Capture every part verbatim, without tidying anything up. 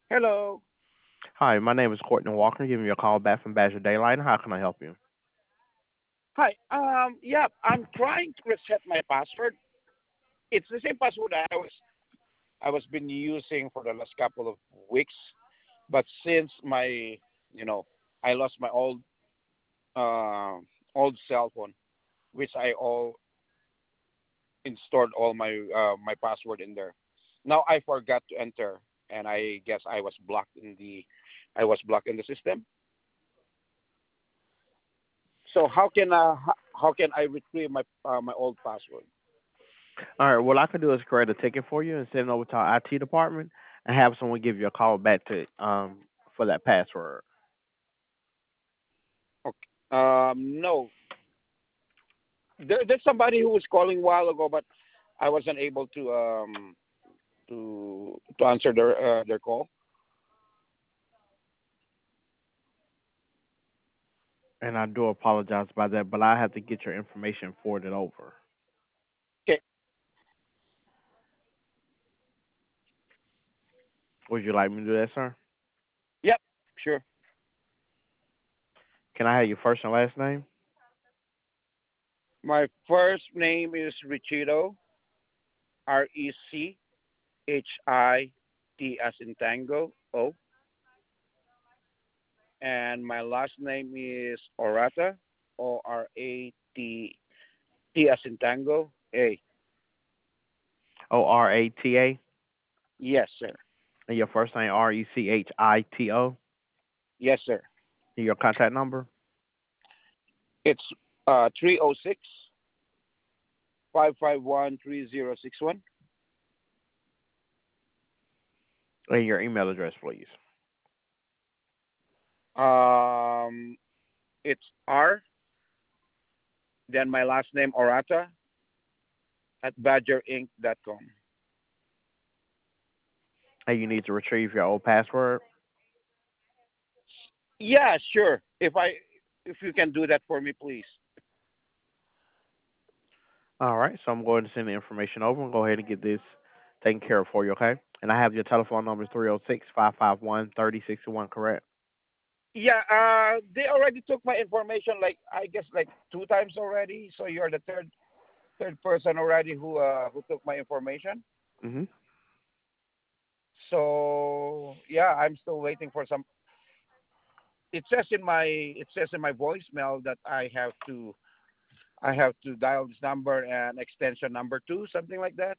Hello. Hi, my name is Courtney Walker, giving you a call back from Badger Daylight. How can I help you? Hi. Um. Yeah, I'm trying to reset my password. It's the same password I was I was been using for the last couple of weeks, but since my you know I lost my old uh, old cell phone, which I all installed all my uh, my password in there. Now I forgot to enter, and I guess I was blocked in the I was blocked in the system. So how can uh, how, how can I retrieve my uh, my old password? All right, what I can do is create a ticket for you and send it over to our I T department and have someone give you a call back to um for that password. Okay. Um, no, there, there's somebody who was calling a while ago, but I wasn't able to um to to answer their uh, their call. And I do apologize about that, but I have to get your information forwarded over. Okay. Would you like me to do that, sir? Yep. Sure. Can I have your first and last name? My first name is Richito. R E C H I T as in Tango O, and my last name is Orata. O R A T T as in Tango A. O R A T A. Yes, sir. And your first name R E C H I T O. Yes, sir. And your contact number It's uh three oh six five five one three zero six one. and your email address, please. Um, it's R, then my last name Orata at badger inc dot com. And you need to retrieve your old password. Yeah, sure. If I if you can do that for me, please. All right, so I'm going to send the information over and go ahead and get this taken care of for you, okay? And I have your telephone number three zero six, five five one, three zero six one, correct? Yeah, uh, they already took my information. Like I guess like two times already. So you're the third third person already who uh who took my information. Mm-hmm. So yeah, I'm still waiting for some. It says in my it says in my voicemail that I have to I have to dial this number and extension number two, something like that.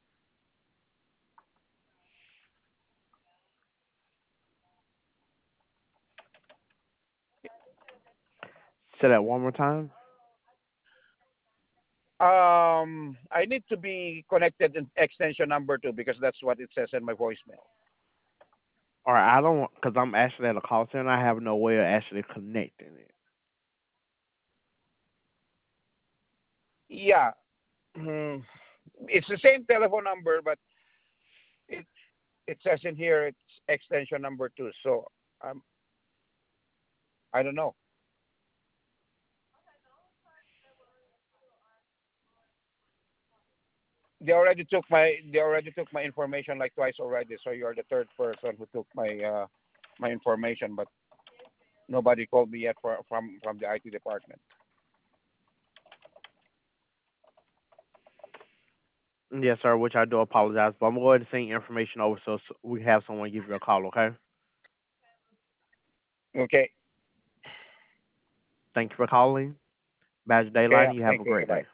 Say that one more time. Um, I need to be connected in extension number two because that's what it says in my voicemail. All right, I don't, because I'm actually at a call center, I have no way of actually connecting it. Yeah, mm, it's the same telephone number, but it it says in here it's extension number two. So um, I don't know. They already took my they already took my information like twice already. So you're the third person who took my uh my information, but nobody called me yet for, from from the I T department. Yes, sir, which I do apologize, but I'm going to send your information over so s- we have someone give you a call, okay? Okay. Thank you for calling. Badger Okay. Daylight, Yeah. and you have Thank a you. great Goodbye. day.